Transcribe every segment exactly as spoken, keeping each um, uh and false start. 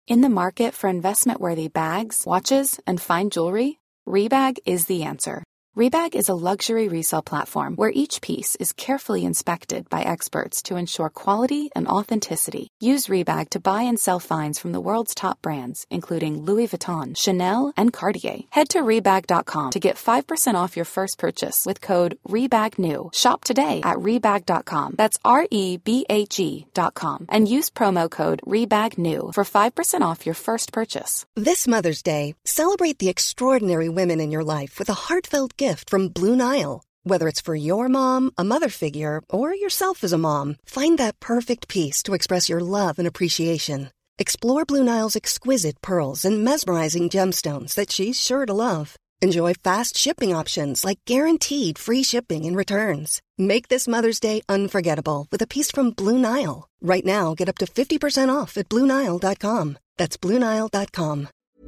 In the market for investment-worthy bags, watches, and fine jewelry, Rebag is the answer. Rebag is a luxury resale platform where each piece is carefully inspected by experts to ensure quality and authenticity. Use Rebag to buy and sell finds from the world's top brands, including Louis Vuitton, Chanel, and Cartier. Head to Rebag dot com to get five percent off your first purchase with code REBAGNEW. Shop today at Rebag dot com. That's R E B A G dot com. And use promo code REBAGNEW for five percent off your first purchase. This Mother's Day, celebrate the extraordinary women in your life with a heartfelt gift from Blue Nile. Whether it's for your mom, a mother figure, or yourself as a mom, find that perfect piece to express your love and appreciation. Explore Blue Nile's exquisite pearls and mesmerizing gemstones that she's sure to love. Enjoy fast shipping options like guaranteed free shipping and returns. Make this Mother's Day unforgettable with a piece from Blue Nile. Right now, get up to fifty percent off at Blue Nile dot com. That's Blue Nile dot com.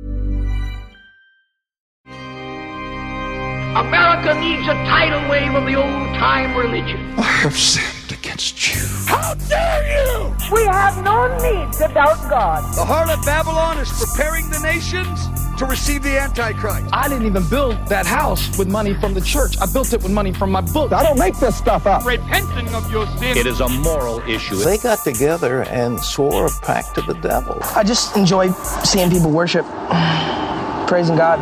America needs a tidal wave of the old-time religion. I have sinned against you. How dare you! We have no need to doubt God. The harlot Babylon is preparing the nations to receive the Antichrist. I didn't even build that house with money from the church. I built it with money from my book. I don't make this stuff up. Repenting of your sin. It is a moral issue. They got together and swore a pact to the devil. I just enjoy seeing people worship, praising God.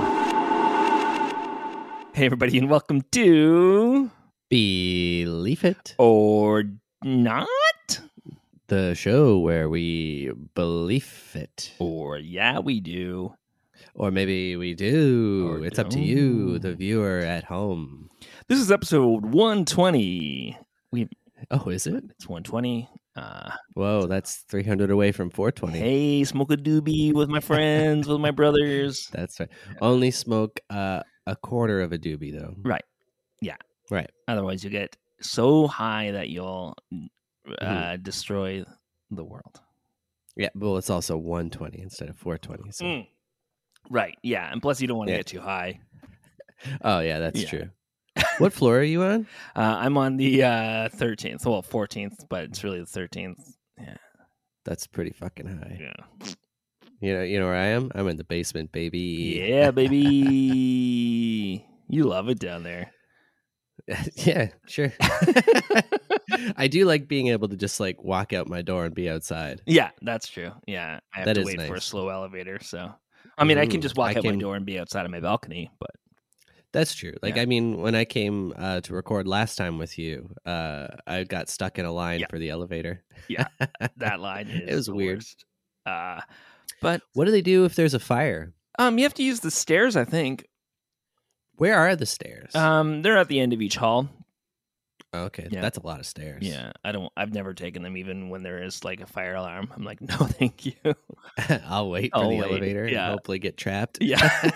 Hey, everybody, and welcome to Believe It or Not, the show where we believe it. Or yeah, we do. Or maybe we do. Or it's don't. up to you, the viewer at home. This is episode one twenty. We Oh, is it? It's one twenty. Uh, Whoa, that's three hundred away from four twenty. Hey, smoke a doobie with my friends, with my brothers. That's right. Only smoke uh, a quarter of a doobie, though. Right. Yeah. Right. Otherwise, you get so high that you'll uh, mm-hmm. destroy the world. Yeah, well, it's also one twenty instead of four twenty. So. Mm. Right. Yeah, and plus you don't want to yeah. get too high. Oh, yeah, that's yeah. true. What floor are you on? Uh, I'm on the uh, thirteenth. Well, fourteenth, but it's really the thirteenth. Yeah. That's pretty fucking high. Yeah. You know, you know where I am? I'm in the basement, baby. Yeah, baby. You love it down there. Yeah, sure. I do like being able to just like walk out my door and be outside. Yeah, that's true. Yeah. I have that to is wait nice. for a slow elevator. So, I mean, mm, I can just walk I out can... my door and be outside of my balcony, but. That's true. Like, yeah. I mean, when I came uh, to record last time with you, uh, I got stuck in a line yeah. for the elevator. Yeah, that line is it was weird. Worst. Uh, but what do they do if there's a fire? Um, you have to use the stairs, I think. Where are the stairs? Um, they're at the end of each hall. Okay, yeah. That's a lot of stairs. Yeah, I don't. I've never taken them, even when there is like a fire alarm. I'm like, no, thank you. I'll wait for I'll the wait. elevator yeah. and hopefully get trapped. Yeah.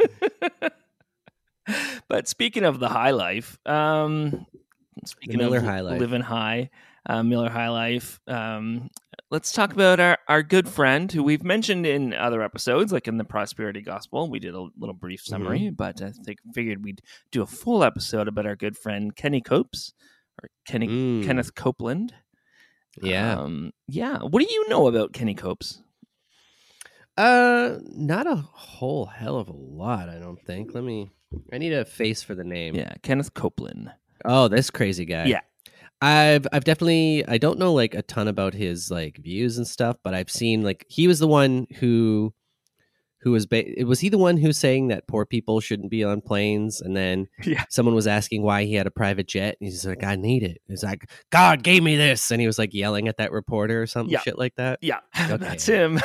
But speaking of the high life, um, speaking the Miller of High Life. living high, uh, Miller High Life, um, let's talk about our, our good friend who we've mentioned in other episodes, like in the Prosperity Gospel. We did a little brief summary, mm-hmm. but I think figured we'd do a full episode about our good friend Kenny Copes or Kenny mm. Kenneth Copeland. Yeah, um, yeah. What do you know about Kenny Copes? Uh, not a whole hell of a lot, I don't think. Let me. I need a face for the name. Yeah, Kenneth Copeland. Oh, this crazy guy. Yeah. I've I've definitely I don't know like a ton about his like views and stuff, but I've seen like he was the one who who was ba- was he the one who's saying that poor people shouldn't be on planes, and then yeah. someone was asking why he had a private jet, and he's like, I need it. He's like, God gave me this, and he was like yelling at that reporter or something yeah. shit like that. Yeah, okay. That's him.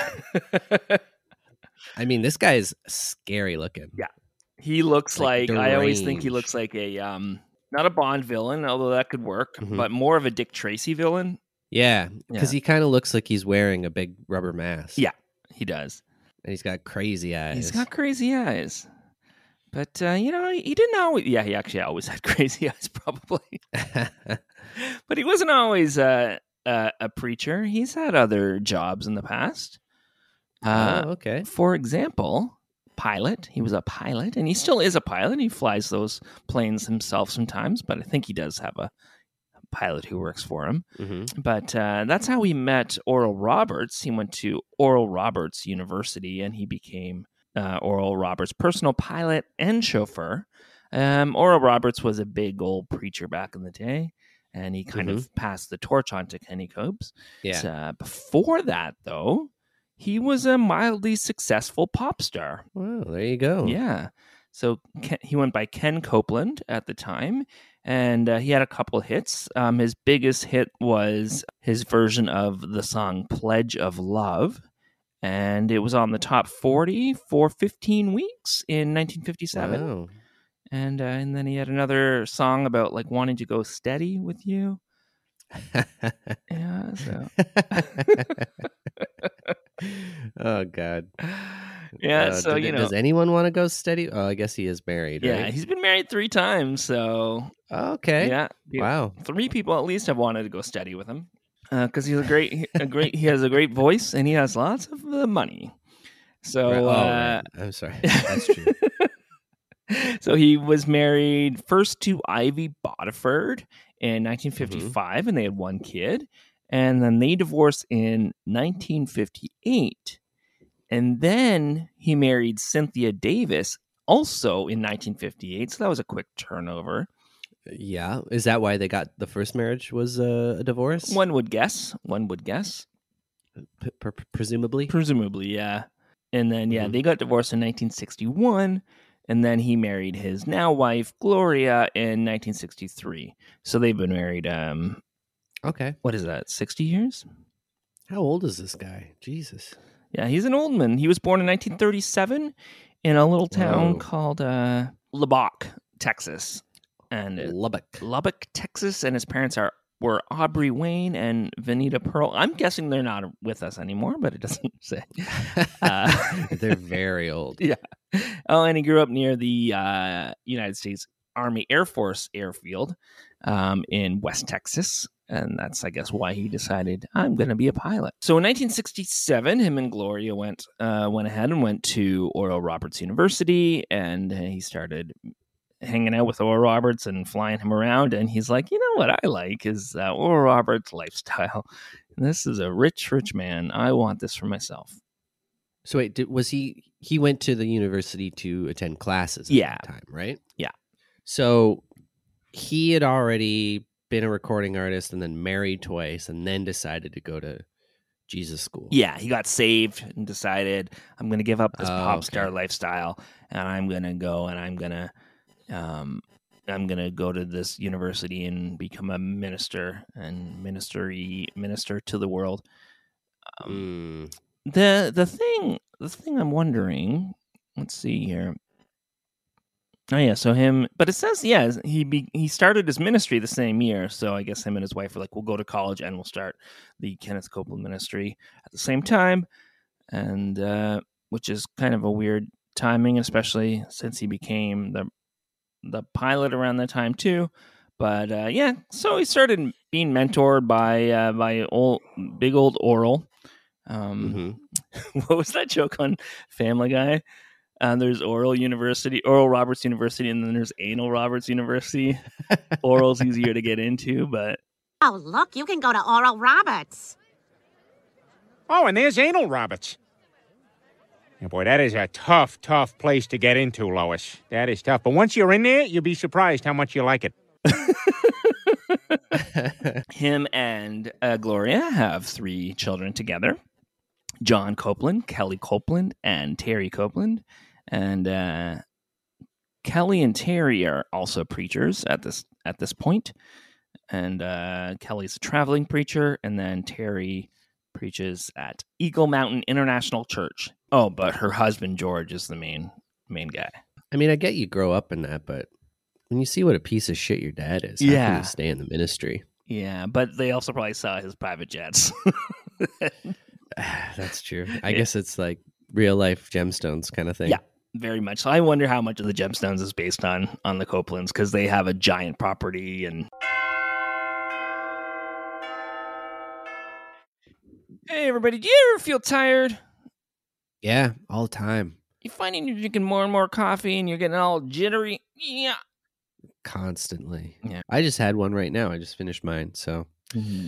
I mean, this guy's scary looking. Yeah. He looks like, like I always think he looks like a, um, not a Bond villain, although that could work, mm-hmm. but more of a Dick Tracy villain. Yeah, because yeah. he kind of looks like he's wearing a big rubber mask. Yeah, he does. And he's got crazy eyes. He's got crazy eyes. But, uh, you know, he didn't always, yeah, he actually always had crazy eyes, probably. But he wasn't always uh, uh, a preacher. He's had other jobs in the past. Uh, oh, okay. For example... pilot. He was a pilot, and he still is a pilot. He flies those planes himself sometimes, but I think he does have a pilot who works for him. Mm-hmm. But uh, that's how he met Oral Roberts. He went to Oral Roberts University, and he became uh, Oral Roberts' personal pilot and chauffeur. Um, Oral Roberts was a big old preacher back in the day, and he kind mm-hmm. of passed the torch on to Kenny Copes. Yeah. So, uh, before that, though, he was a mildly successful pop star. Well, there you go. Yeah. So Ken, he went by Ken Copeland at the time, and uh, he had a couple hits. Um, his biggest hit was his version of the song Pledge of Love, and it was on the top forty for fifteen weeks in nineteen fifty-seven. Wow. And uh, and then he had another song about like wanting to go steady with you. Yeah. So. Oh God. Yeah. Uh, so did, you know, does anyone want to go steady? Oh, I guess he is married. Yeah, right? he's been married three times. So okay. Yeah. Wow. Three people at least have wanted to go steady with him because uh, he's a great, a great. He has a great voice and he has lots of uh, money. So right. Oh, uh, right. I'm sorry. That's true. So he was married first to Ivy Bodiford in nineteen fifty-five, mm-hmm. and they had one kid. And then they divorced in nineteen fifty-eight. And then he married Cynthia Davis also in nineteen fifty-eight. So that was a quick turnover. Yeah. Is that why they got the first marriage was uh, a divorce? One would guess. One would guess. P- p- presumably? Presumably, yeah. And then, yeah, mm-hmm. they got divorced in nineteen sixty-one. And then he married his now wife, Gloria, in nineteen sixty-three. So they've been married, um, okay. What is that, sixty years? How old is this guy? Jesus. Yeah, he's an old man. He was born in nineteen thirty-seven in a little town Whoa. called uh, Lubbock, Texas. And uh, Lubbock. Lubbock, Texas. And his parents are were Aubrey Wayne and Vanita Pearl. I'm guessing they're not with us anymore, but it doesn't say. Uh, they're very old. Yeah. Oh, and he grew up near the uh, United States Army Air Force airfield um, in West Texas. And that's, I guess, why he decided, I'm going to be a pilot. So in nineteen sixty-seven, him and Gloria went uh, went ahead and went to Oral Roberts University, and he started hanging out with Oral Roberts and flying him around. And he's like, you know what I like is uh, Oral Roberts' lifestyle. And this is a rich, rich man. I want this for myself. So wait, did, was he, he went to the university to attend classes at yeah. that time, right? Yeah. So he had already been a recording artist and then married twice and then decided to go to Jesus school. Yeah, he got saved and decided, I'm going to give up this oh, pop okay. star lifestyle and I'm going to go and I'm going to um, I'm going to go to this university and become a minister and ministry minister to the world. Um, mm. The the thing the thing I'm wondering, let's see here. Oh yeah, so him, but it says yeah he be, he started his ministry the same year. So I guess him and his wife were like, we'll go to college and we'll start the Kenneth Copeland ministry at the same time, and uh, which is kind of a weird timing, especially since he became the the pilot around that time too. But uh, yeah, so he started being mentored by uh, by old big old Oral. Um, mm-hmm. What was that joke on Family Guy? Uh, there's Oral University, Oral Roberts University, and then there's Anal Roberts University. Oral's easier to get into, but oh look, you can go to Oral Roberts. Oh, and there's Anal Roberts. Yeah, boy, that is a tough, tough place to get into, Lois. That is tough. But once you're in there, you'll be surprised how much you like it. Him and uh, Gloria have three children together. John Copeland, Kelly Copeland, and Terry Copeland. And uh, Kelly and Terry are also preachers at this at this point. And uh, Kelly's a traveling preacher, and then Terry preaches at Eagle Mountain International Church. Oh, but her husband George is the main main guy. I mean, I get you grow up in that, but when you see what a piece of shit your dad is, how yeah. can you stay in the ministry? Yeah, but they also probably saw his private jets. That's true. I yeah. guess it's like real life gemstones kind of thing. Yeah, very much. So I wonder how much of the gemstones is based on on the Copelands, because they have a giant property. And hey, everybody, do you ever feel tired? Yeah, all the time. You finding you're drinking more and more coffee and you're getting all jittery? Yeah. Constantly. Yeah. I just had one right now. I just finished mine. So. Mm-hmm.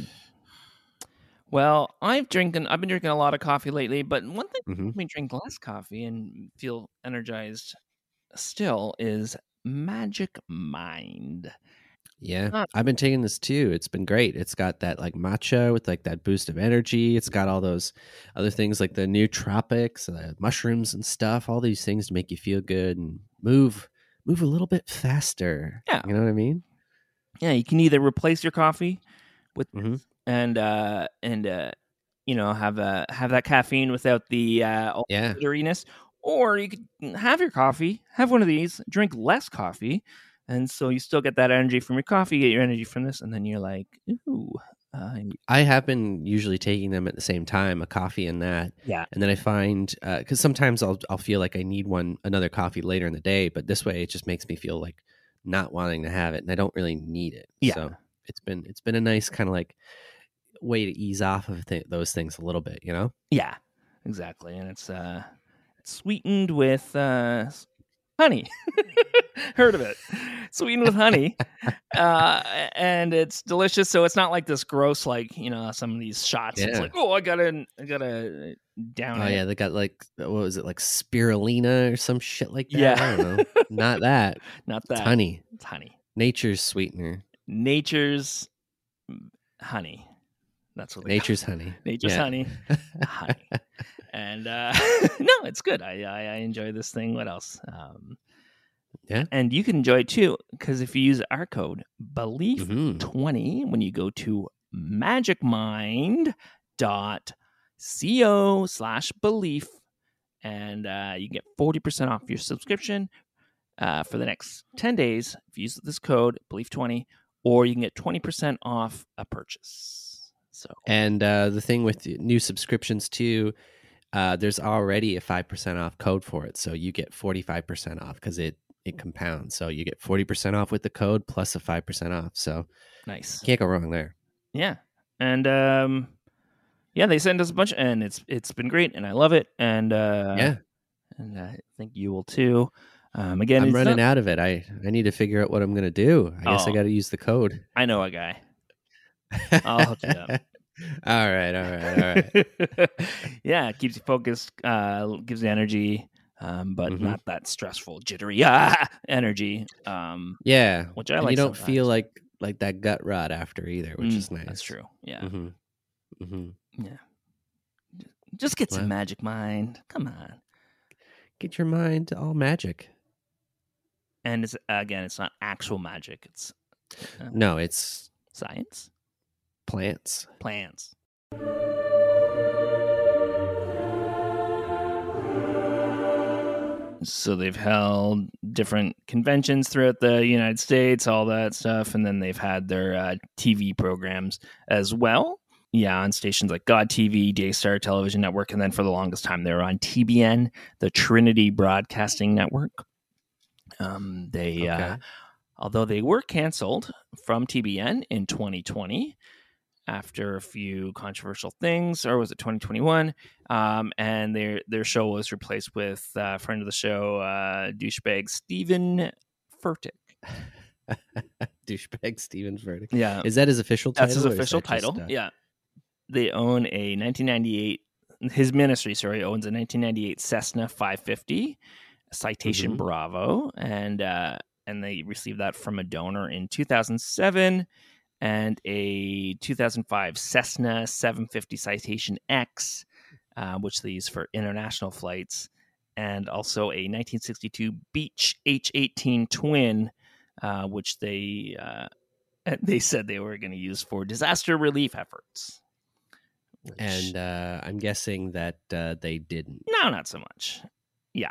Well, I've drinking. I've been drinking a lot of coffee lately, but one thing mm-hmm. that makes me drink less coffee and feel energized still is Magic Mind. Yeah, uh, I've been taking this too. It's been great. It's got that like matcha with like that boost of energy. It's got all those other things like the nootropics, uh, mushrooms and stuff. All these things to make you feel good and move, move a little bit faster. Yeah, you know what I mean. Yeah, you can either replace your coffee with mm-hmm. and uh, and uh, you know have uh, have that caffeine without the uh, yeah jitteriness, or you could have your coffee, have one of these, drink less coffee. And so you still get that energy from your coffee, get your energy from this, and then you're like, ooh. Uh, I have been usually taking them at the same time, a coffee and that. Yeah. And then I find, because uh, sometimes I'll I'll feel like I need one another coffee later in the day, but this way it just makes me feel like not wanting to have it, and I don't really need it. Yeah. So it's been it's been a nice kind of like way to ease off of th- those things a little bit, you know? Yeah, exactly. And it's uh, it's sweetened with uh, honey. Heard of it? Sweetened with honey, uh, and it's delicious. So it's not like this gross, like you know, some of these shots. Yeah. It's like, oh, I gotta, I gotta down. Oh it. yeah, they got like what was it, like spirulina or some shit like that? Yeah, I don't know. Not that. Not that. It's honey. It's honey. Nature's sweetener. Nature's honey. That's what. Nature's honey. Nature's yeah. honey. Honey. And uh, no, it's good. I, I I enjoy this thing. What else? Um, Yeah. And you can enjoy it too, because if you use our code belief twenty mm-hmm. when you go to magicmind dot co slash belief, and uh, you get forty percent off your subscription uh, for the next ten days if you use this code belief twenty, or you can get twenty percent off a purchase. So And uh, the thing with new subscriptions too, uh, there's already a five percent off code for it. So you get forty-five percent off because it It compounds, so you get forty percent off with the code plus a five percent off. So nice, can't go wrong there. Yeah, and um, yeah, they send us a bunch, and it's it's been great, and I love it, and uh, yeah, and I think you will too. Um, again, I'm it's running not... out of it. I I need to figure out what I'm gonna do. I guess oh, I got to use the code. I know a guy. I'll hook you up. all right, all right, all right. Yeah, it keeps you focused, uh, gives you energy. Um, but mm-hmm. not that stressful, jittery ah, energy. Um, yeah, which I and like. You don't sometimes. feel like like that gut rot after either, which mm, is nice. That's true. Yeah. Mm-hmm. Mm-hmm. Yeah. Just get well, some Magic Mind. Come on. Get your mind all magic. And it's again, it's not actual magic. It's uh, no, it's science. Plants. Plants. So they've held different conventions throughout the United States, all that stuff, and then they've had their uh, T V programs as well. Yeah, on stations like God T V, Daystar Television Network, and then for the longest time they were on T B N, the Trinity Broadcasting Network. Um, they, okay. uh, although they were canceled from T B N in twenty twenty. After a few controversial things, or was it twenty twenty-one? Um, and their their show was replaced with a uh, friend of the show, uh, douchebag Stephen Furtick. Douchebag Stephen Furtick. Yeah, is that his official title? That's his official that title. Just, uh... Yeah, they own a nineteen ninety-eight. His ministry, sorry, owns a nineteen ninety-eight Cessna five fifty Citation mm-hmm. Bravo, and uh, and they received that from a donor in two thousand seven. And a two thousand five Cessna seven fifty Citation X, uh, which they use for international flights, and also a nineteen sixty-two Beech H eighteen Twin, uh, which they uh, they said they were going to use for disaster relief efforts. Which... And uh, I'm guessing that uh, they didn't. No, not so much. Yeah.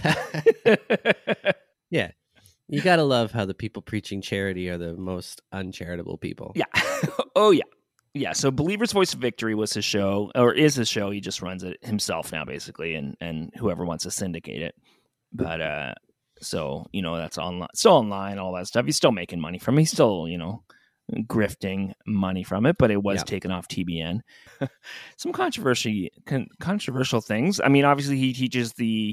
Yeah. You gotta love how the people preaching charity are the most uncharitable people. Yeah. Oh, yeah. Yeah. So Believer's Voice of Victory was his show, or is his show. He just runs it himself now, basically, and, and whoever wants to syndicate it. But uh, so, you know, that's online, still online, all that stuff. He's still making money from it. He's still, you know, grifting money from it, but it was yeah. taken off T B N. Some controversy, con- controversial things. I mean, obviously, he teaches the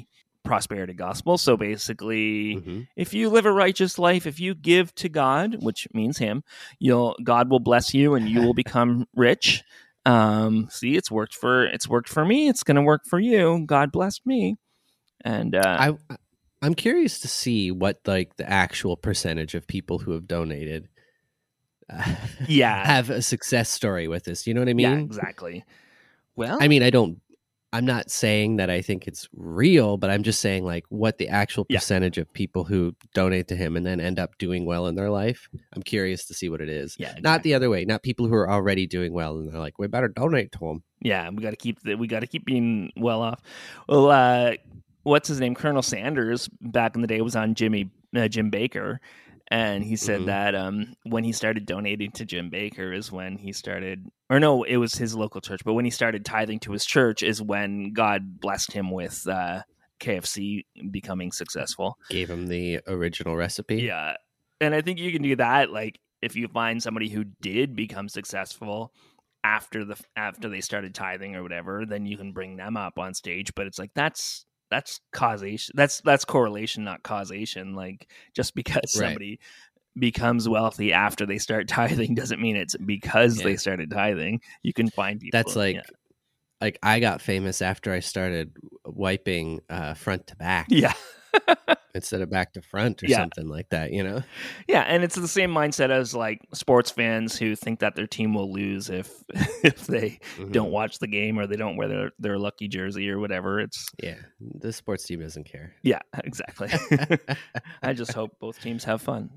prosperity gospel. So basically, Mm-hmm. if you live a righteous life, if you give to God, which means Him, you'll God will bless you and you will become rich. Um, see, it's worked for it's worked for me. It's going to work for you. God blessed me. And uh, I I'm curious to see what like the actual percentage of people who have donated uh, yeah have a success story with this. You know what I mean? yeah, exactly. Well, I mean, I don't. I'm not saying that I think it's real, but I'm just saying like what the actual Yeah. percentage of people who donate to him and then end up doing well in their life. I'm curious to see what it is. Yeah, exactly. Not the other way. Not people who are already doing well and they're like, we better donate to him. Yeah, we got to keep the, we got to keep being well off. Well, uh, what's his name? Colonel Sanders back in the day was on Jimmy uh, Jim Baker, and he said Mhm. that um, when he started donating to Jim Baker is when he started, or no, it was his local church, but when he started tithing to his church is when God blessed him with uh, K F C becoming successful. Gave him the original recipe. Yeah, and I think you can do that. Like if you find somebody who did become successful after the after they started tithing or whatever, then you can bring them up on stage. But it's like that's that's causation. That's that's correlation, not causation. Like just because Right. somebody becomes wealthy after they start tithing doesn't mean it's because Yeah. they started tithing. You can find people. That's like, yeah. like I got famous after I started wiping uh, front to back yeah. instead of back to front or Yeah. something like that. You know? Yeah, and it's the same mindset as like sports fans who think that their team will lose if if they Mhm. don't watch the game or they don't wear their, their lucky jersey or whatever. It's Yeah, the sports team doesn't care. yeah, exactly. I just hope both teams have fun.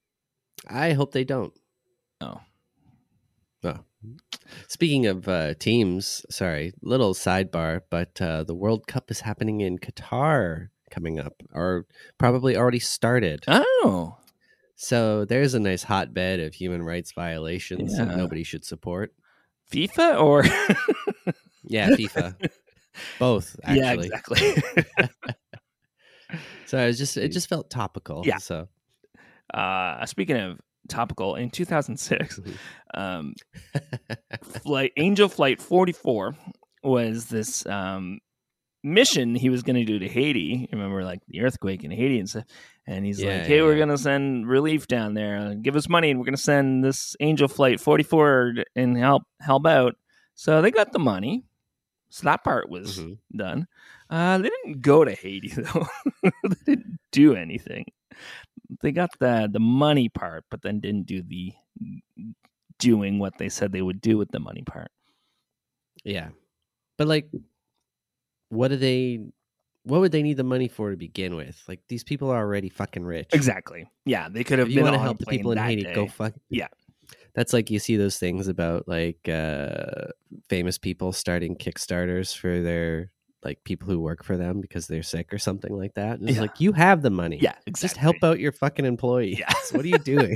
I hope they don't. Oh. Oh. Speaking of uh, teams, sorry, little sidebar, but uh, the World Cup is happening in Qatar coming up, or probably already started. Oh. So there's a nice hotbed of human rights violations Yeah. that nobody should support. FIFA or Yeah, FIFA. Both, actually. Yeah, exactly. So it was just it just felt topical. Yeah. So uh, speaking of topical, in two thousand six, um, flight Angel Flight forty-four was this um, mission he was going to do to Haiti. Remember, like the earthquake in Haiti and stuff. And he's Yeah, like, "Hey, yeah, we're yeah. going to send relief down there. Give us money, and we're going to send this Angel Flight forty-four and help help out." So they got the money. So that part was Mhm. done. Uh, they didn't go to Haiti though. They didn't do anything. They got the the money part, but then didn't do the doing what they said they would do with the money part. yeah, but like, what do they? What would they need the money for to begin with? Like these people are already fucking rich. Exactly. Yeah, they could have If you been want to on a help the plane people in that Haiti, day. go fuck. Yeah. That's like you see those things about like uh, famous people starting Kickstarters for their like people who work for them because they're sick or something like that. And it's Yeah. like you have the money. Yeah, Just exactly. help out your fucking employees. Yeah. What are you doing?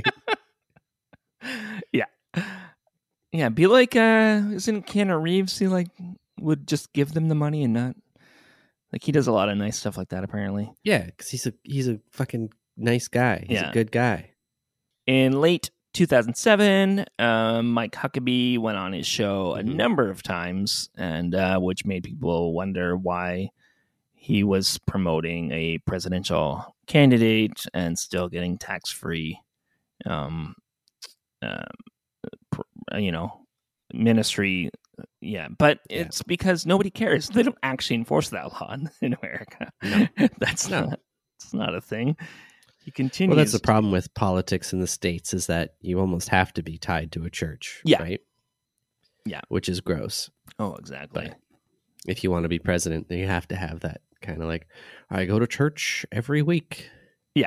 Yeah. Yeah, be like uh isn't Keanu Reeves he like would just give them the money and not like he does a lot of nice stuff like that apparently. Yeah, because he's a he's a fucking nice guy. He's Yeah. a good guy. In late two thousand seven, um, Mike Huckabee went on his show a Mhm. number of times, and uh, which made people wonder why he was promoting a presidential candidate and still getting tax-free, um, uh, pr- you know, ministry. Yeah, but Yeah. it's because nobody cares. They don't actually enforce that law in America. No. That's No. not. It's not a thing. He continues. Well, that's the problem with politics in the States is that you almost have to be tied to a church. Yeah. Right? Yeah. Which is gross. Oh, exactly. But if you want to be president, then you have to have that kind of like, I go to church every week. Yeah.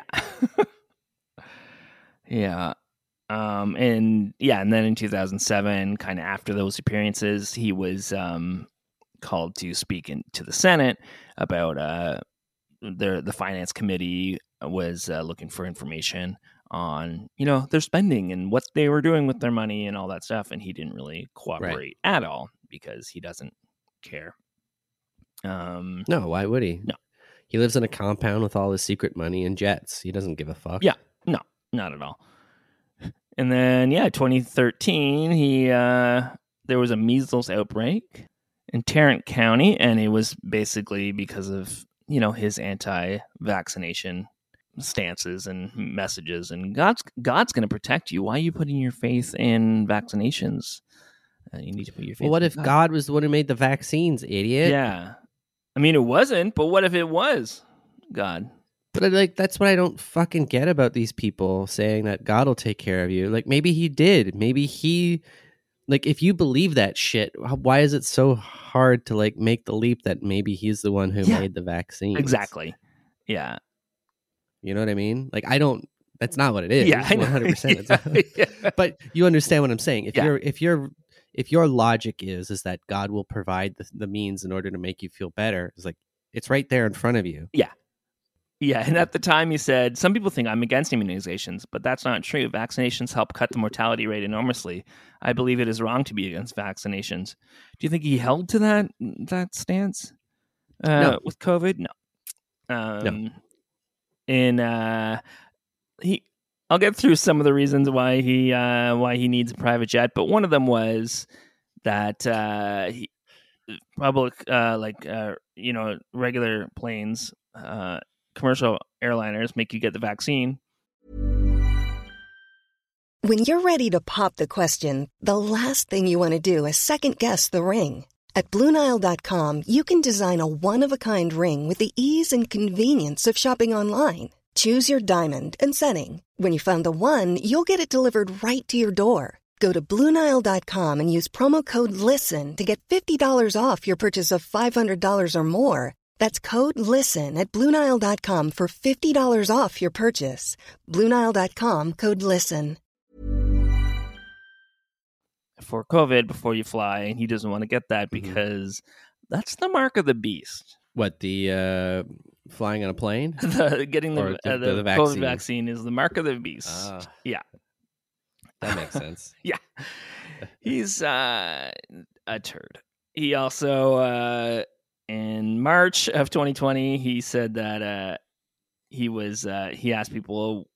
yeah. Um, and yeah, and then in two thousand seven, kind of after those appearances, he was um, called to speak in, to the Senate about uh, the the finance committee was uh, looking for information on, you know, their spending and what they were doing with their money and all that stuff. And he didn't really cooperate at all because he doesn't care. Um, No, why would he? No. He lives in a compound with all his secret money and jets. He doesn't give a fuck. Yeah, no, not at all. And then, yeah, twenty thirteen, he uh, there was a measles outbreak in Tarrant County, and it was basically because of you know, his anti-vaccination stances and messages, and God's God's going to protect you. Why are you putting your faith in vaccinations? Uh, you need to put your faith. Well, what in if God. God was the one who made the vaccines, idiot? Yeah, I mean, it wasn't, but what if it was God? But like, that's what I don't fucking get about these people saying that God will take care of you. Like, maybe he did. Maybe he, like, if you believe that shit, why is it so hard to like make the leap that maybe he's the one who Yeah. made the vaccine? Exactly. Yeah. You know what I mean? Like, I don't. That's not what it is. Yeah, I know. one hundred percent. Yeah, yeah. But you understand what I'm saying. If Yeah. you're, if you're, if your logic is is that God will provide the, the means in order to make you feel better, it's like it's right there in front of you. Yeah. Yeah, and at the time he said, some people think I'm against immunizations, but that's not true. Vaccinations help cut the mortality rate enormously. I believe it is wrong to be against vaccinations. Do you think he held to that that stance uh, No. with COVID? No. Um, No. In uh, he, I'll get through some of the reasons why he uh, why he needs a private jet, but one of them was that uh, he, public, uh, like uh, you know, regular planes. Uh, commercial airliners make you get the vaccine. When you're ready to pop the question, the last thing you want to do is second guess the ring. At Blue Nile dot com, you can design a one-of-a-kind ring with the ease and convenience of shopping online. Choose your diamond and setting. When you find the one, you'll get it delivered right to your door. Go to Blue Nile dot com and use promo code LISTEN to get fifty dollars off your purchase of five hundred dollars or more. That's code LISTEN at Blue Nile dot com for fifty dollars off your purchase. Blue Nile dot com, code LISTEN. For COVID before you fly, and he doesn't want to get that because mm-hmm. that's the mark of the beast. What, the uh, flying on a plane? the, getting the, Or the, uh, the, the COVID vaccine? vaccine is the mark of the beast. Ah. Yeah. That makes sense. Yeah. He's uh, a turd. He also, uh, in March of twenty twenty, he said that uh, he was, uh, he asked people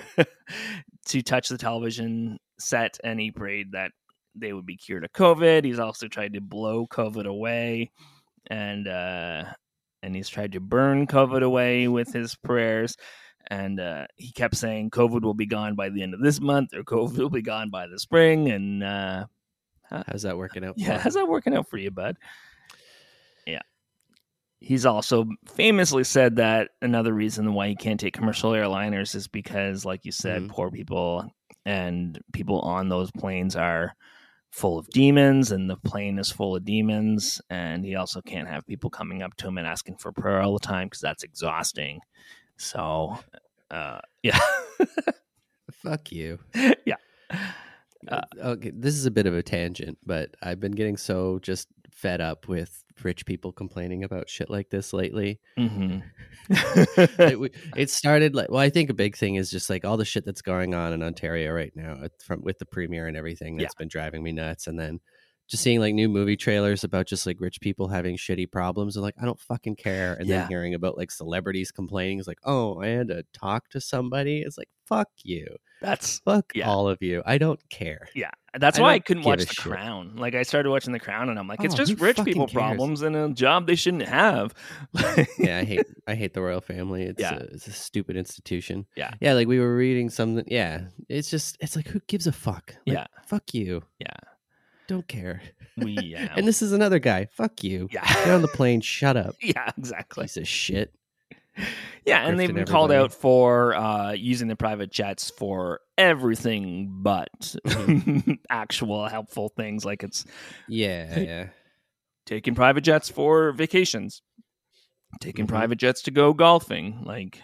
to touch the television set, and he prayed that they would be cured of COVID. He's also tried to blow COVID away, and uh, and he's tried to burn COVID away with his prayers. And uh, he kept saying COVID will be gone by the end of this month, or COVID will be gone by the spring. And uh, how's that working out? Yeah, how's that working out for you, bud? Yeah. He's also famously said that another reason why he can't take commercial airliners is because, like you said, mm-hmm. poor people and people on those planes are full of demons, and the plane is full of demons. And he also can't have people coming up to him and asking for prayer all the time because that's exhausting. So, uh, yeah. Fuck you. Yeah. Uh, okay, this is a bit of a tangent, but I've been getting so just fed up with rich people complaining about shit like this lately. Mm-hmm. it, it started like, well, I think a big thing is just like all the shit that's going on in Ontario right now from with the premiere and everything that's yeah. been driving me nuts. And then just seeing like new movie trailers about just like rich people having shitty problems, and like, I don't fucking care. And yeah. then hearing about like celebrities complaining is like, oh, I had to talk to somebody. It's like, fuck you. That's fuck yeah. all of you. I don't care. Yeah. That's I why I couldn't watch The shit. Crown. Like, I started watching The Crown, and I'm like, it's oh, just rich people cares? problems and a job they shouldn't have. yeah, I hate I hate the royal family. It's, yeah. a, it's a stupid institution. Yeah. Yeah, like we were reading something. Yeah. It's just, it's like, who gives a fuck? Like, yeah. Fuck you. Yeah. Don't care. We, yeah. And this is another guy. Fuck you. Yeah. Get on the plane. Shut up. Yeah, exactly. Piece of shit. Yeah, and they've been everybody. called out for uh, using the private jets for everything but mm-hmm. actual helpful things. Like it's yeah, yeah. taking private jets for vacations, taking mm-hmm. private jets to go golfing. Like,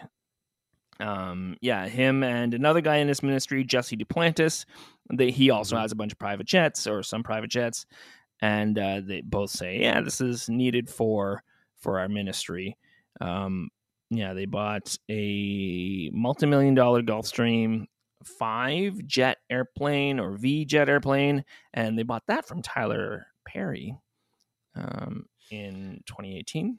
um, yeah, him and another guy in his ministry, Jesse Duplantis. They, he also mm-hmm. has a bunch of private jets or some private jets, and uh, they both say, yeah, this is needed for for our ministry. Um, Yeah, they bought a multi-million dollar Gulfstream five jet airplane or V jet airplane, and they bought that from Tyler Perry um, in twenty eighteen.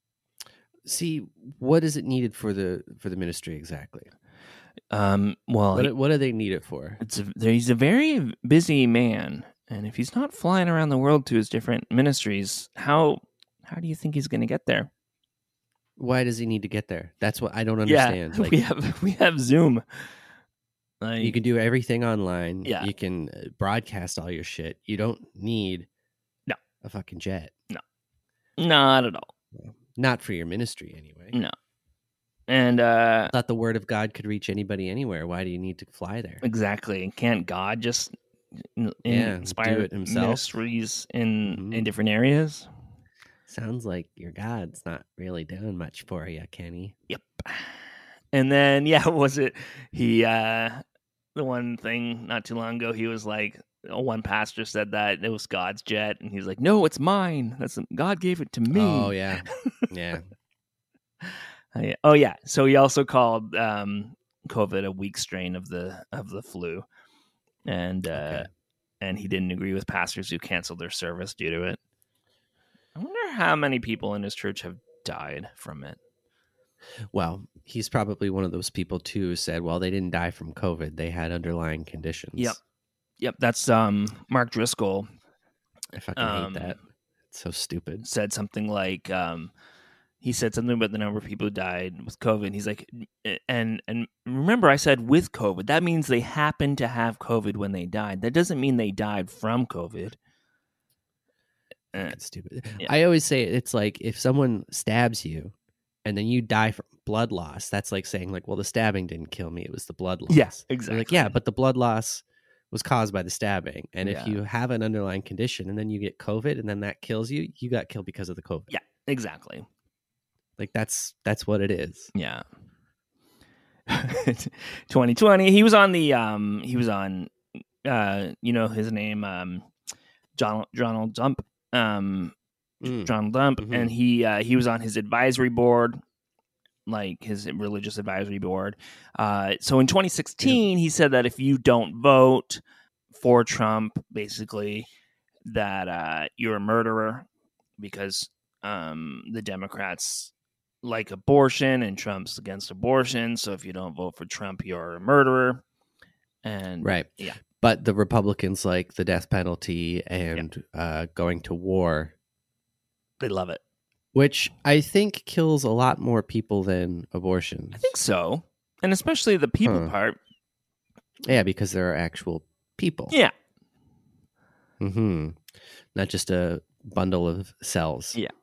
See, what is it needed for the for the ministry exactly? Um, well, what, what do they need it for? It's a, he's a very busy man, and if he's not flying around the world to his different ministries, how how do you think he's going to get there? Why does he need to get there? That's what I don't Yeah, understand. Like, we have we have Zoom. Like, you can do everything online. Yeah. You can broadcast all your shit. You don't need no a fucking jet. No, not at all. No. Not for your ministry, anyway. No. And uh, I thought the word of God could reach anybody anywhere. Why do you need to fly there? Exactly. Can't God just in, yeah, inspire do it himself? Ministries in mm-hmm. in different areas? Sounds like your God's not really doing much for you, Kenny. Yep. And then, yeah, was it he? Uh, the one thing not too long ago, he was like, one pastor said that it was God's jet, and he's like, "No, it's mine. That's God gave it to me." Oh yeah, yeah. Oh yeah. So he also called um, COVID a weak strain of the of the flu, and uh, okay. and he didn't agree with pastors who canceled their service due to it. I wonder how many people in his church have died from it. Well, he's probably one of those people too who said, "Well, they didn't die from COVID; they had underlying conditions." Yep, yep. That's um, Mark Driscoll. I fucking um, hate that. It's so stupid. Said something like, um, he said something about the number of people who died with COVID. He's like, and and remember, I said with COVID. That means they happened to have COVID when they died. That doesn't mean they died from COVID. That's stupid. Yeah. I always say it's like if someone stabs you and then you die from blood loss, that's like saying like, well, the stabbing didn't kill me. It was the blood loss. Yeah, exactly. Like, yeah, but the blood loss was caused by the stabbing. And yeah. if you have an underlying condition and then you get COVID and then that kills you, you got killed because of the COVID. Yeah, exactly. Like that's, that's what it is. Yeah. twenty twenty. He was on the, um, he was on, uh, you know, his name, um, John, Donald Trump. Um, mm. Donald Trump, mm-hmm. and he uh, he was on his advisory board, like his religious advisory board. Uh, so in twenty sixteen, yeah. he said that if you don't vote for Trump, basically, that uh, you're a murderer because um, the Democrats like abortion and Trump's against abortion. So if you don't vote for Trump, you're a murderer. And right, yeah. But the Republicans like the death penalty and yeah. uh, going to war. They love it. Which I think kills a lot more people than abortion. I think so. And especially the people huh. part. Yeah, because there are actual people. Yeah. Mm-hmm. Not just a bundle of cells. Yeah.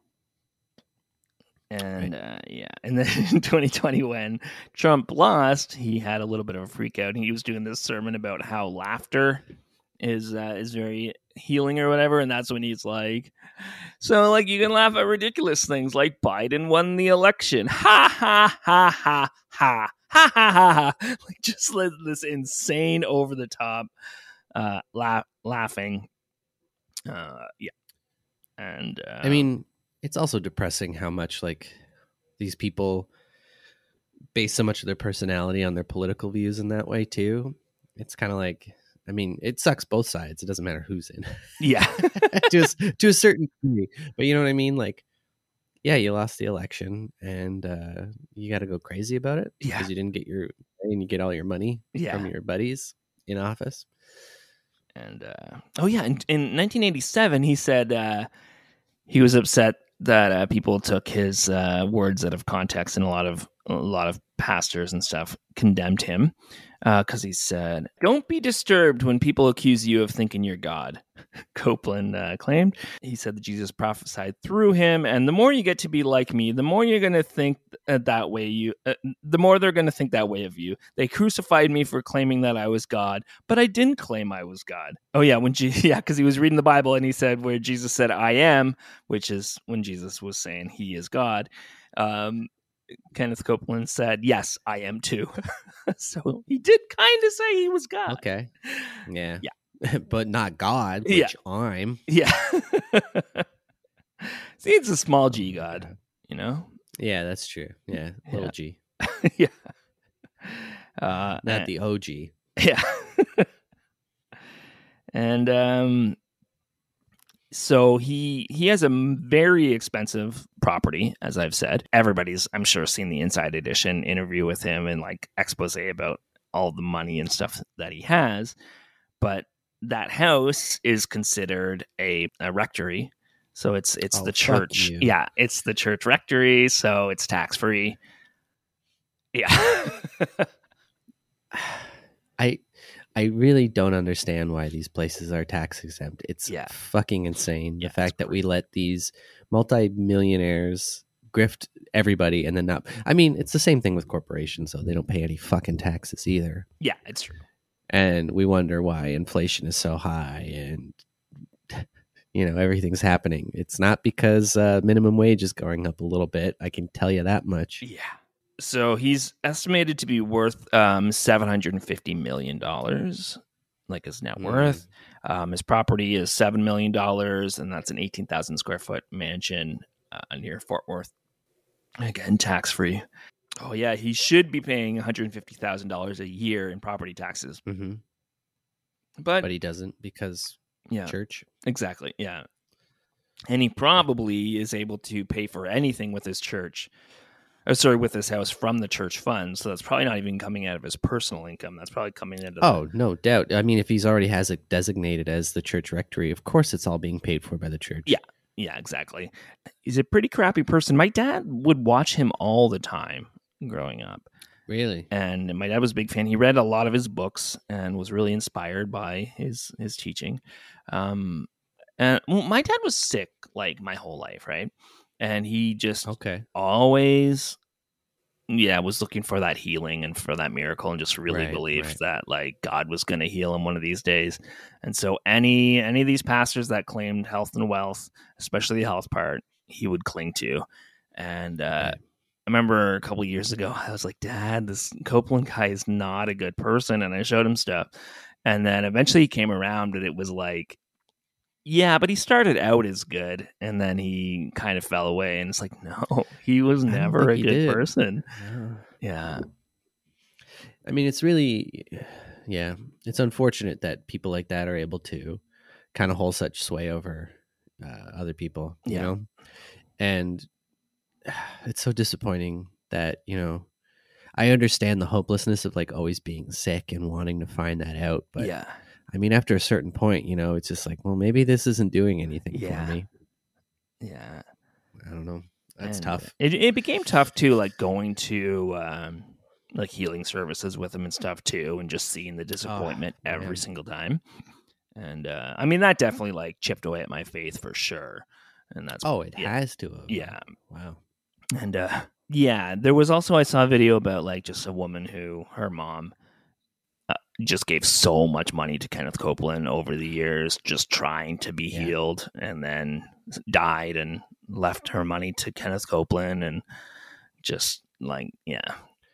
And right. uh, yeah, and then in twenty twenty, when Trump lost, he had a little bit of a freak out. He was doing this sermon about how laughter is uh, is very healing or whatever, and that's when he's like, "So like you can laugh at ridiculous things like Biden won the election, ha ha ha ha ha ha ha ha ha," like just like this insane over the top uh, laugh laughing. Uh, yeah, and uh, I mean. It's also depressing how much like these people base so much of their personality on their political views in that way too. It's kind of like, I mean, it sucks both sides. It doesn't matter who's in. Yeah. Just to a certain degree. But you know what I mean? Like, yeah, you lost the election and uh, you got to go crazy about it yeah. because you didn't get your, and you get all your money yeah. from your buddies in office. And, uh, oh yeah, in, in nineteen eighty-seven, he said uh, he was upset that uh, people took his uh, words out of context, and a lot of a lot of pastors and stuff condemned him because uh, he said, "Don't be disturbed when people accuse you of thinking you're God." Copeland uh, claimed. He said that Jesus prophesied through him, and the more you get to be like me, the more you're going to think uh, that way. You, uh, the more they're going to think that way of you. They crucified me for claiming that I was God, but I didn't claim I was God. Oh yeah, when Je- yeah, because he was reading the Bible and he said where Jesus said "I am," which is when Jesus was saying He is God. Um, Kenneth Copeland said, "Yes, I am too." So he did kind of say he was God. Okay. Yeah. Yeah. But not God, which yeah. I'm. Yeah. See, it's a small G God, you know? Yeah, that's true. Yeah, little yeah. G. yeah. Uh, not and, the O G. Yeah. And um, so he he has a very expensive property, as I've said. Everybody's, I'm sure, seen the Inside Edition interview with him and like expose about all the money and stuff that he has. But that house is considered a, a rectory. So it's it's Oh, the fuck church. you. Yeah, it's the church rectory, so it's tax free. Yeah. I I really don't understand why these places are tax exempt. It's Yeah. fucking insane. Yeah, the fact that we let these multi-millionaires grift everybody and then not. I mean, it's the same thing with corporations, though. They don't pay any fucking taxes either. Yeah, it's true. And we wonder why inflation is so high and, you know, everything's happening. It's not because uh, minimum wage is going up a little bit. I can tell you that much. Yeah. So he's estimated to be worth um, seven hundred fifty million dollars, like his net worth. Mm. Um, his property is seven million dollars, and that's an eighteen thousand square foot mansion uh, near Fort Worth. Again, tax free. Oh, yeah. He should be paying one hundred fifty thousand dollars a year in property taxes. Mm-hmm. But, but he doesn't because yeah, church. Exactly. Yeah. And he probably is able to pay for anything with his church. Oh, sorry, with his house from the church fund. So that's probably not even coming out of his personal income. That's probably coming out of... Oh, no doubt. I mean, if he's already has it designated as the church rectory, of course it's all being paid for by the church. Yeah, yeah, exactly. He's a pretty crappy person. My dad would watch him all the time growing up. Really? And my dad was a big fan. He read a lot of his books and was really inspired by his his teaching. Um, and well, my dad was sick like my whole life, right? And he just okay. always, yeah, was looking for that healing and for that miracle, and just really right, believed right. that like God was going to heal him one of these days. And so any any of these pastors that claimed health and wealth, especially the health part, he would cling to. And uh, right. I remember a couple of years ago, I was like, Dad, this Copeland guy is not a good person. And I showed him stuff. And then eventually he came around, but it was like, yeah, but he started out as good, and then he kind of fell away. And it's like, no, he was never a good did. person. No. Yeah. I mean, it's really, yeah, it's unfortunate that people like that are able to kind of hold such sway over uh, other people, you Yeah. know? And it's so disappointing that, you know, I understand the hopelessness of like always being sick and wanting to find that out. But yeah. I mean, after a certain point, you know, it's just like, well, maybe this isn't doing anything Yeah. for me. Yeah. I don't know. That's And tough. It it became tough too, like going to um, like healing services with him and stuff too, and just seeing the disappointment Oh, every man. single time. And uh, I mean, that definitely like chipped away at my faith for sure. And that's Oh, it yeah. has to have. Yeah. Wow. And uh, yeah, there was also, I saw a video about like just a woman who, her mom uh, just gave so much money to Kenneth Copeland over the years, just trying to be Yeah. healed, and then died and left her money to Kenneth Copeland, and just like, yeah.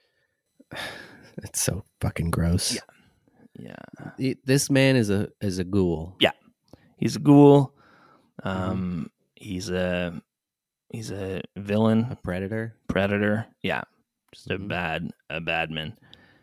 It's so fucking gross. Yeah. Yeah. It- This man is a is a ghoul. Yeah. He's a ghoul. Um, he's a, he's a villain. A predator. Predator. Yeah. Just a Mhm. bad, a bad man.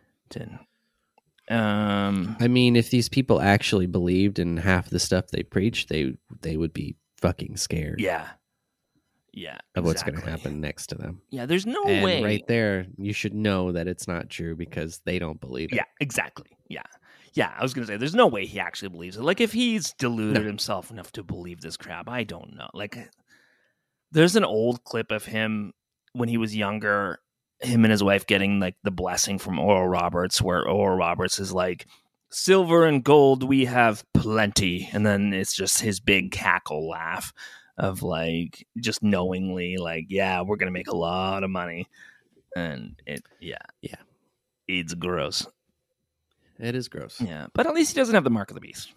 Um, I mean, if these people actually believed in half the stuff they preach, they they would be fucking scared yeah. Yeah. of what's going to exactly. happen next to them. Yeah. There's no and way. right there, you should know that it's not true because they don't believe it. Yeah, exactly. Yeah. Yeah, I was going to say, there's no way he actually believes it. Like, if he's deluded No. himself enough to believe this crap, I don't know. Like, there's an old clip of him when he was younger, him and his wife getting, like, the blessing from Oral Roberts, where Oral Roberts is like, silver and gold, we have plenty. And then it's just his big cackle laugh of, like, just knowingly, like, yeah, we're going to make a lot of money. And it, yeah. Yeah. It's gross. It is gross. Yeah, but at least he doesn't have the mark of the beast.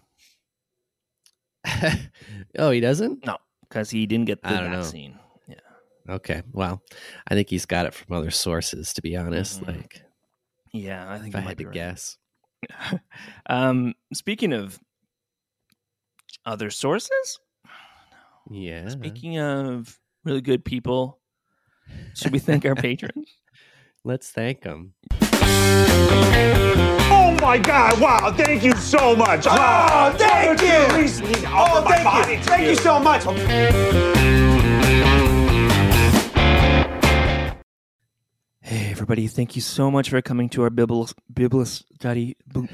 Oh, he doesn't? No, because he didn't get the I don't know. vaccine. Yeah, Okay. Well, I think he's got it from other sources, to be honest. Mhm. Like, yeah, I think if I you might had be to right. guess. um, speaking of other sources, Yeah. speaking of really good people, should we thank our patrons? Let's thank him. Oh my God! Wow! Thank you so much. Oh, thank you! Oh, thank you! Thank you so much! Hey, everybody! Thank you so much for coming to our Biblis Biblis study. Bib,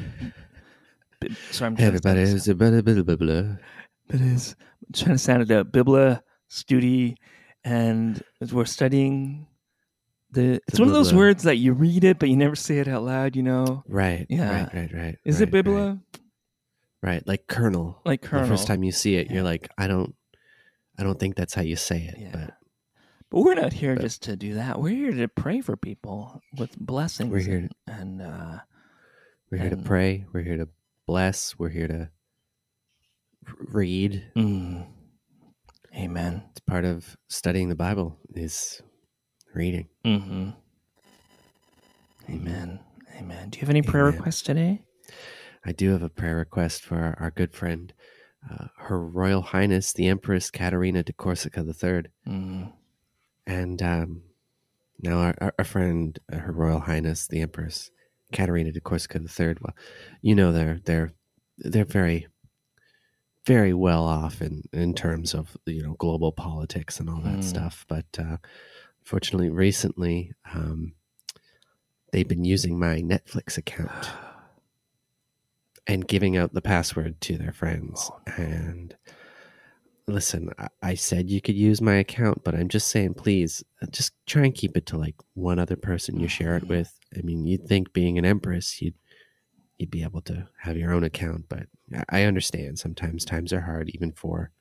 sorry, I'm Hey, trying to everybody. sound- It's a blah, blah, blah, blah, blah. It is I'm trying to sound it out. Bibla Studi, and we're studying the. It's The one of those Bibla. words that you read it, but you never say it out loud. You know, Right. Yeah. Right. Right. Right. Is right, it Bibla? Right. Right. Like Colonel. Like The Colonel. first time you see it, you're like, I don't, I don't think that's how you say it. Yeah. But But we're not here But- just to do that. We're here to pray for people with blessings. We're here and, and uh, we're here to and- pray. We're here to bless. We're here to r- read. mm, amen. It's part of studying the Bible is reading. Mm-hmm. Amen. Amen. Do you have any prayer Amen. requests today? I do have a prayer request for our, our good friend, uh, Her Royal Highness the Empress Katerina de Corsica the Third, Mm. and um, now our, our, our friend, uh, Her Royal Highness the Empress Katerina de Corsica the Third. Well, you know they're they're they're very very well off in in terms of you know global politics and all that Mm. stuff, but uh, fortunately, recently um, they've been using my Netflix account and giving out the password to their friends. And listen, I, I said you could use my account, but I'm just saying, please, uh, just try and keep it to like one other person you share it with. I mean, you'd think being an empress, you'd you'd be able to have your own account, but I- I understand sometimes times are hard, even for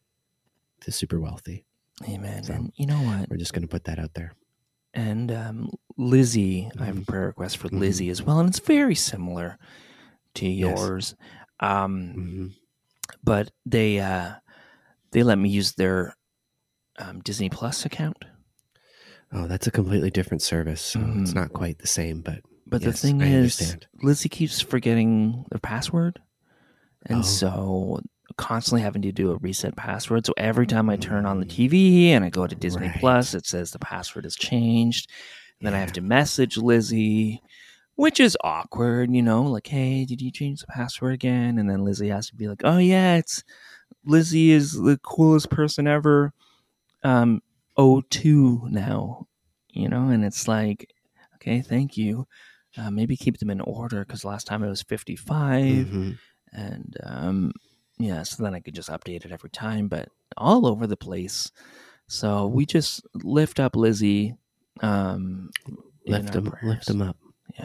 the super wealthy. Amen. So- And you know what? We're just going to put that out there. And um, Lizzie, I have a prayer request for Mhm. Lizzie as well, and it's very similar to Yes. yours. Um, hmm but they uh, they let me use their um, Disney Plus account. Oh, that's a completely different service. So it's Mhm. not quite the same, but But yes, the thing I is, understand. Lizzie keeps forgetting their password, and Oh. so constantly having to do a reset password. So every time I turn on the T V and I go to Disney Right. Plus, it says the password has changed. And then I have Yeah. to message Lizzie, which is awkward, you know, like, hey, did you change the password again? And then Lizzie has to be like, oh yeah, it's Lizzie is the coolest person ever. Um, oh two now, you know, and it's like, okay, thank you. Uh, maybe keep them in order because last time it was fifty-five. Mhm. And um, yeah, so then I could just update it every time, but all over the place. So we just lift up Lizzie. Um, in Lift our them, prayers. lift them up. Yeah.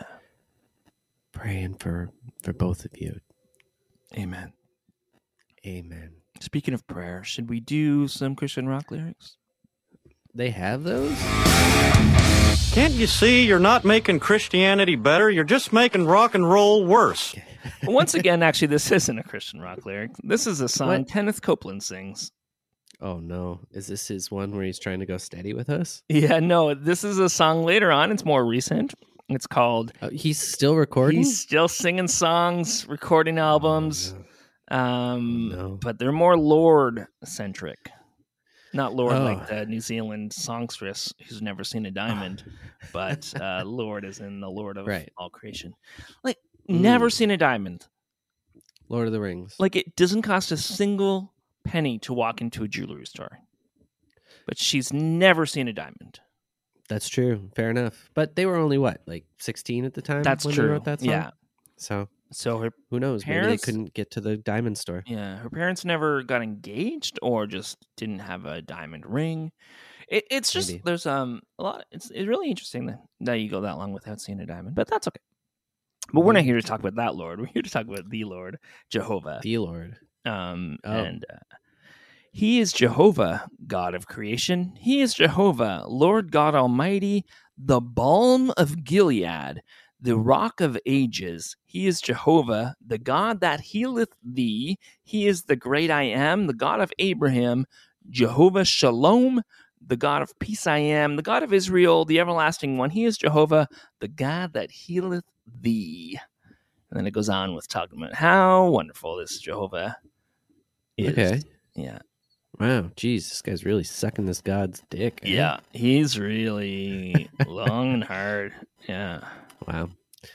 Praying for for both of you. Amen. Amen. Speaking of prayer, should we do some Christian rock lyrics? They have those? Can't you see you're not making Christianity better? You're just making rock and roll worse. Once again, actually, this isn't a Christian rock lyric. This is a song What? Kenneth Copeland sings. Oh no! Is this his one where he's trying to go steady with us? Yeah, no, this is a song later on. It's more recent. It's called Oh, he's still recording. He's still singing songs, recording albums, um, Oh, no. but they're more Lord centric. Not Lord Oh. like the New Zealand songstress who's never seen a diamond, but uh, Lord is in the Lord of Right. all creation. Like, never Mm. seen a diamond. Lord of the Rings. Like, it doesn't cost a single penny to walk into a jewelry store, but she's never seen a diamond. That's true. Fair enough. But they were only what, like sixteen at the time? That's when true. They wrote that song? Yeah. So So her who knows? Maybe parents- they couldn't get to the diamond store. Yeah, her parents never got engaged or just didn't have a diamond ring. It, it's just Maybe. there's um a lot. It's it's really interesting that, that you go that long without seeing a diamond, but that's okay. But we're not here to talk about that Lord. We're here to talk about the Lord, Jehovah. The Lord. Um, Oh. and uh, He is Jehovah, God of creation. He is Jehovah, Lord God Almighty, the balm of Gilead, the rock of ages. He is Jehovah, the God that healeth thee. He is the great I am, the God of Abraham, Jehovah Shalom, the God of peace I am, the God of Israel, the everlasting one. He is Jehovah, the God that healeth thee. And then it goes on with talking about how wonderful this Jehovah is. Okay. Yeah. Wow. Geez, this guy's really sucking this God's dick. eh? Yeah. He's really long and hard. Yeah. Wow.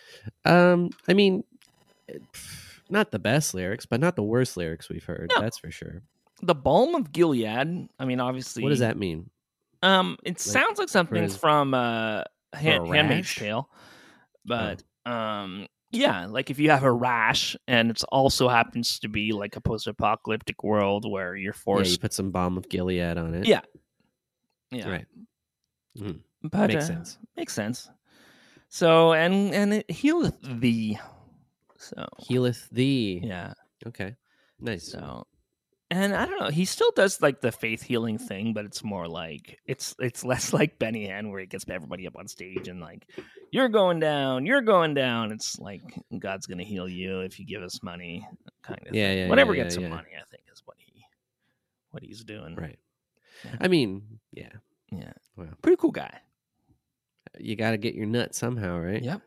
Um, I mean, it- not the best lyrics, but not the worst lyrics we've heard. No. That's for sure. The balm of Gilead. I mean, obviously. What does that mean? Um, it sounds like something's his- from uh, Hand, a Handmaid's rash? Tale, but um, Yeah, like if you have a rash and it also happens to be like a post-apocalyptic world where you're forced... Yeah, you put some balm of Gilead on it. Yeah. Yeah. Right. Mm. But, makes uh, sense. Makes sense. So, and and it healeth thee. So Healeth thee. Yeah. Okay. Nice. So, and I don't know, he still does like the faith healing thing, but it's more like it's it's less like Benny Hinn where he gets everybody up on stage and like, you're going down, you're going down. It's like God's gonna heal you if you give us money, kind of Yeah, thing. yeah. Whatever yeah, gets yeah, some yeah. money, I think, is what he what he's doing. Right. Yeah. I mean, yeah. Yeah. Well, pretty cool guy. You got to get your nut somehow, right? Yep.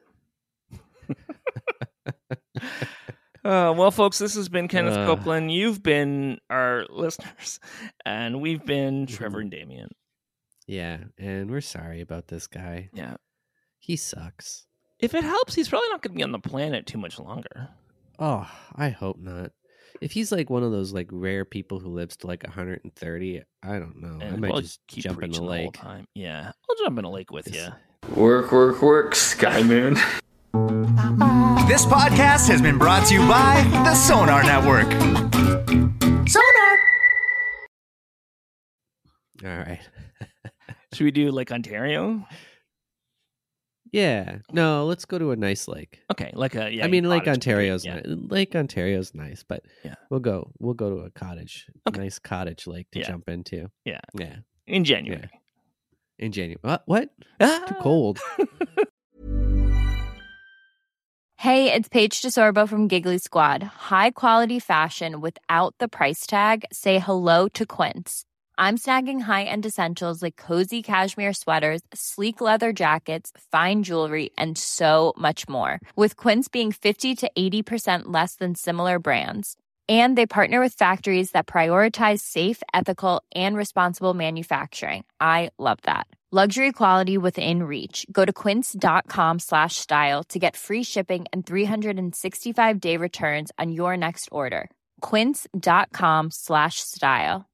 Uh, well, folks, this has been Kenneth Uh. Copeland. You've been our listeners, and we've been Trevor and Damien. Yeah, and we're sorry about this guy. Yeah. He sucks. If it helps, he's probably not going to be on the planet too much longer. Oh, I hope not. If he's like one of those like rare people who lives to like one hundred thirty, I don't know. I And might we'll just keep jump in the preaching lake. whole time. Yeah, I'll jump in a lake with you. Work, work, work, Sky Moon. This podcast has been brought to you by the Sonar Network. Sonar! All right. Should we do Lake Ontario? Yeah. No, let's go to a nice lake. Okay, like a yeah. I mean, Lake cottage Ontario's community, ni- Lake Ontario's nice, but Yeah. we'll go. We'll go to a cottage, Okay. nice cottage lake to Yeah. jump into. Yeah. Yeah. Yeah. In January. In January. What? What? Ah! Too cold. Hey, it's Paige DeSorbo from Giggly Squad. High quality fashion without the price tag. Say hello to Quince. I'm snagging high-end essentials like cozy cashmere sweaters, sleek leather jackets, fine jewelry, and so much more. With Quince being fifty to eighty percent less than similar brands. And they partner with factories that prioritize safe, ethical, and responsible manufacturing. I love that. Luxury quality within reach. Go to quince.com slash style to get free shipping and three sixty-five day returns on your next order. Quince.com slash style.